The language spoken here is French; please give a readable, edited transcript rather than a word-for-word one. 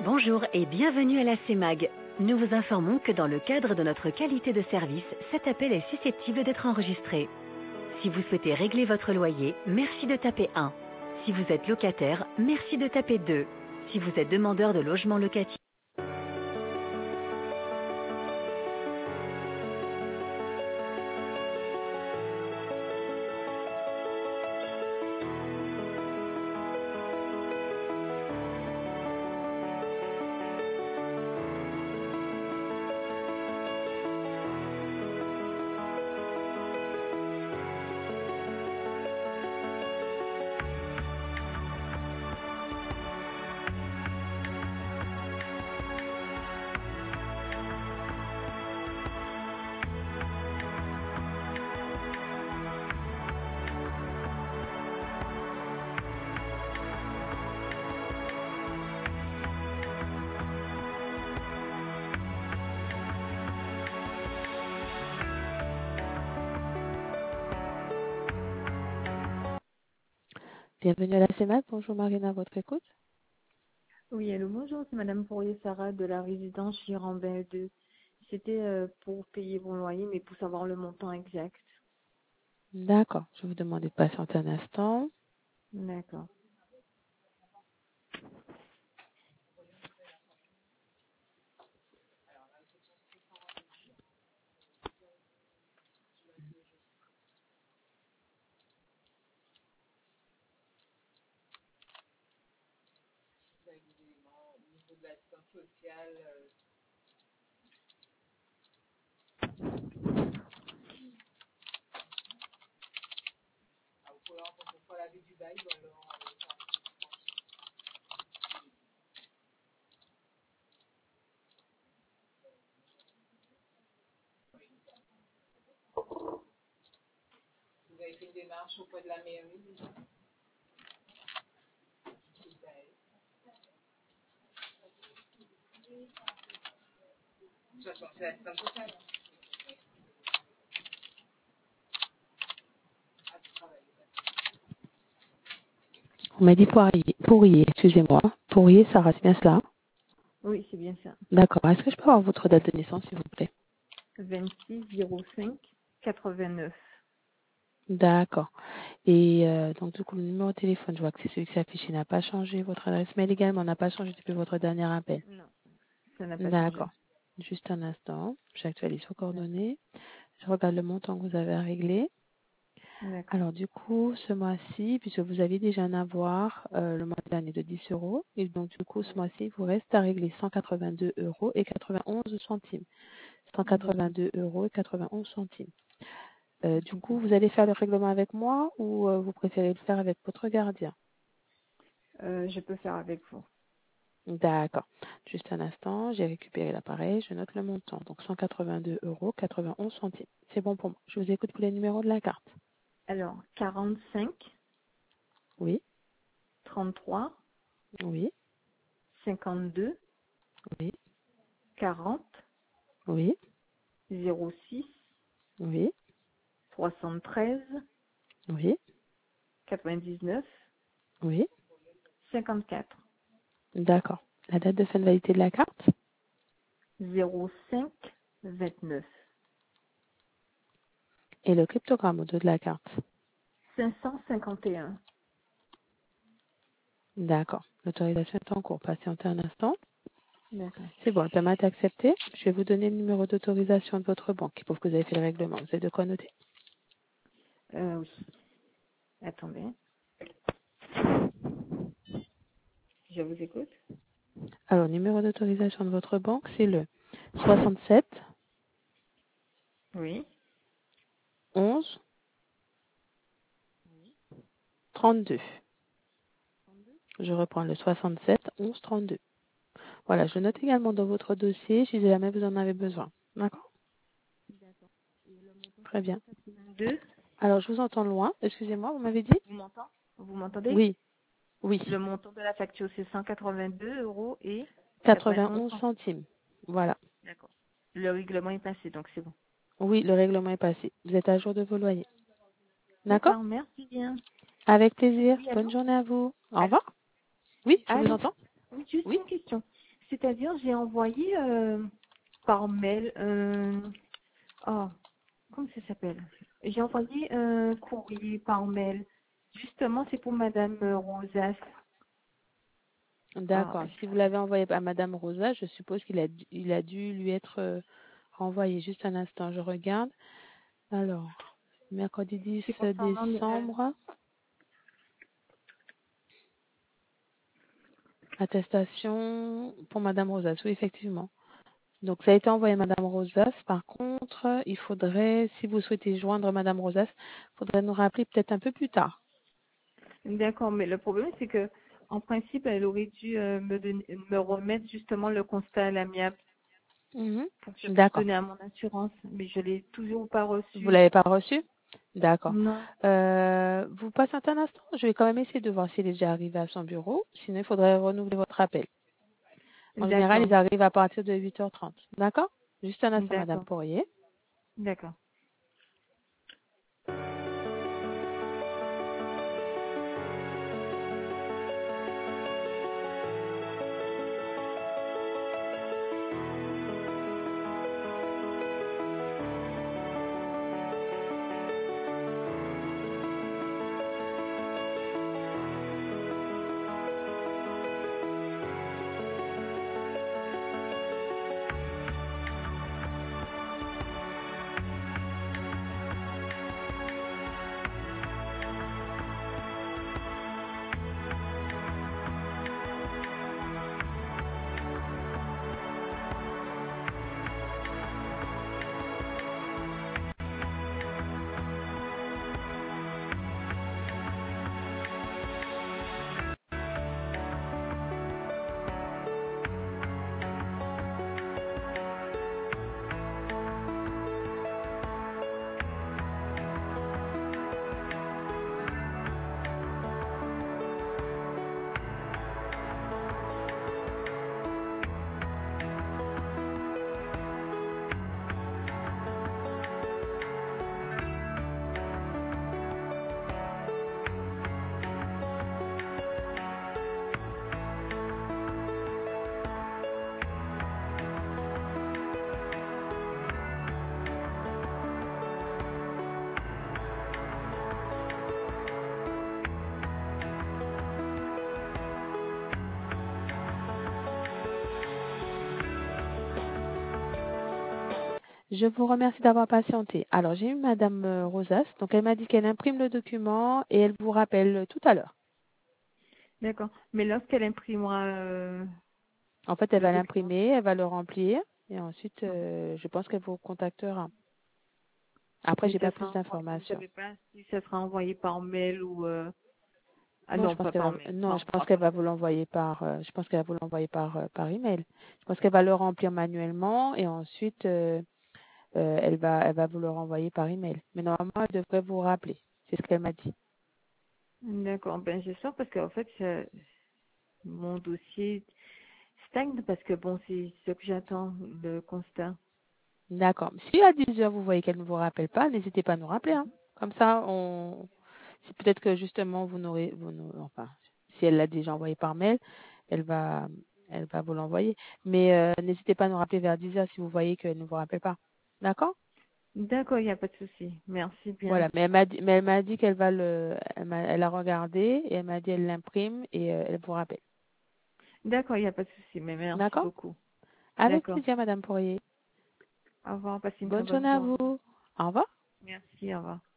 Bonjour et bienvenue à la CEMAG. Nous vous informons que dans le cadre de notre qualité de service, cet appel est susceptible d'être enregistré. Si vous souhaitez régler votre loyer, merci de taper 1. Si vous êtes locataire, merci de taper 2. Si vous êtes demandeur de logement locatif. Bienvenue à la CEMAC. Bonjour Marina, à votre écoute. Oui, allô, bonjour, c'est Madame Fourier Sarah de la résidence Girambin 2. C'était pour payer mon loyer, mais pour savoir le montant exact. D'accord, je vous demande de patienter un instant. D'accord. On m'a dit Pourrier, excusez-moi. Pourrier, Sarah, c'est bien cela? Oui, c'est bien ça. D'accord. Est-ce que je peux avoir votre date de naissance, s'il vous plaît? 26 05 89. D'accord. Et donc, du coup, le numéro de téléphone, je vois que c'est celui qui s'affiche, il n'a pas changé. Votre adresse mail également n'a pas changé depuis votre dernier appel. Non, ça n'a pas changé. D'accord. Juste un instant. J'actualise vos D'accord. coordonnées. Je regarde le montant que vous avez à régler. D'accord. Alors du coup, ce mois-ci, puisque vous aviez déjà un avoir le mois dernier de 10 euros, et donc du coup, ce mois-ci, il vous reste à régler 182 euros et 91 centimes. D'accord. 182 euros et 91 centimes. Du Ok. coup, vous allez faire le règlement avec moi ou vous préférez le faire avec votre gardien? Je peux faire avec vous. D'accord. Juste un instant, j'ai récupéré l'appareil, je note le montant. Donc 182 euros 91 centimes. C'est bon pour moi. Je vous écoute pour les numéros de la carte. Alors, 45 Oui, 33 oui, 52 oui, 40 oui, 06 oui, 73 oui, 99 oui. 54 D'accord. La date de fin de validité de la carte 05 29 et le cryptogramme au dos de la carte. 551. D'accord. L'autorisation est en cours. Patientez un instant. D'accord. C'est bon, le paiement est accepté. Je vais vous donner le numéro d'autorisation de votre banque qui prouve que vous avez fait le règlement. Vous avez de quoi noter. Oui. Attendez. Je vous écoute. Alors, le numéro d'autorisation de votre banque, c'est le 67 Oui. 11 32. Je reprends le 67 11 32. Voilà, je note également dans votre dossier si jamais vous en avez besoin. D'accord? Très bien. 2. Alors, je vous entends loin. Excusez-moi, vous m'avez dit? Vous m'entendez? Vous m'entendez? Oui, oui. Le montant de la facture, c'est 182 euros et 91 91 centimes. centimes. Voilà. D'accord. Le règlement est passé, donc c'est bon. Oui, le règlement est passé. Vous êtes à jour de vos loyers. D'accord? D'accord, merci bien. Avec plaisir. Oui, Bonne allô? journée à vous. Au Allô? revoir. Oui, je vous Allô? entends. Oui, juste Oui. une question. C'est-à-dire, j'ai envoyé par mail, oh, comment ça s'appelle? J'ai envoyé un courrier par mail. Justement, c'est pour Madame Rosas. Ah, D'accord. Si vous l'avez envoyé à Madame Rosa, je suppose il a dû lui être renvoyé. Juste un instant, je regarde. Alors, mercredi 10 c'est concernant décembre, attestation pour Madame Rosas. Oui, effectivement. Donc, ça a été envoyé à Madame Rosas. Par contre, il faudrait, si vous souhaitez joindre Madame Rosas, il faudrait nous rappeler peut-être un peu plus tard. d'accord, mais le problème, c'est que en principe, elle aurait dû me remettre justement le constat à l'amiable Mhm. pour que je puisse D'accord. donner à mon assurance, mais je l'ai toujours pas Vous reçu. l'avez pas reçu? D'accord. Non, Vous patientez un instant. Je vais quand même essayer de voir s'il est déjà arrivé à son bureau. Sinon, il faudrait renouveler votre appel. En général, d'accord, ils arrivent à partir de 8h30. D'accord? Juste un instant, Madame d'accord, Poirier. d'accord. Je vous remercie d'avoir patienté. Alors, j'ai eu Madame Rosas. Donc, elle m'a dit qu'elle imprime le document et elle vous rappelle tout à l'heure. D'accord. Mais lorsqu'elle imprimera En fait, elle le va document, l'imprimer, elle va le remplir et ensuite, mhm. je pense qu'elle vous contactera. Après, Mais j'ai ça pas sera plus vous ne d'informations. savez pas si ça sera envoyé par mail ou ah Non, je non, pense pas qu'elle par va, mail. non, Non, je on pense fera qu'elle pas va ça. vous l'envoyer je pense qu'elle va vous l'envoyer par email. Je pense qu'elle va le remplir manuellement et ensuite, elle va vous le renvoyer par email. Mais normalement, elle devrait vous rappeler. C'est ce qu'elle m'a dit. D'accord. Ben j'espère parce qu'en fait mon dossier stagne parce que bon c'est ce que j'attends, le constat. D'accord. Si à 10 heures, vous voyez qu'elle ne vous rappelle pas, n'hésitez pas à nous rappeler, hein. Comme ça, c'est peut-être que justement, enfin, si elle l'a déjà envoyé par mail, elle va, elle va vous l'envoyer. Mais n'hésitez pas à nous rappeler vers 10 heures si vous voyez qu'elle ne vous rappelle pas. D'accord? D'accord, il n'y a pas de souci. Merci bien. Voilà. Mais elle m'a dit elle a regardé et elle m'a dit elle l'imprime et elle vous rappelle. D'accord, il n'y a pas de souci, mais merci D'accord? beaucoup. Avec D'accord. plaisir, Madame Poirier. Au revoir, passez une très Bonne bonne journée à vous. journée. Au revoir. Merci, au revoir.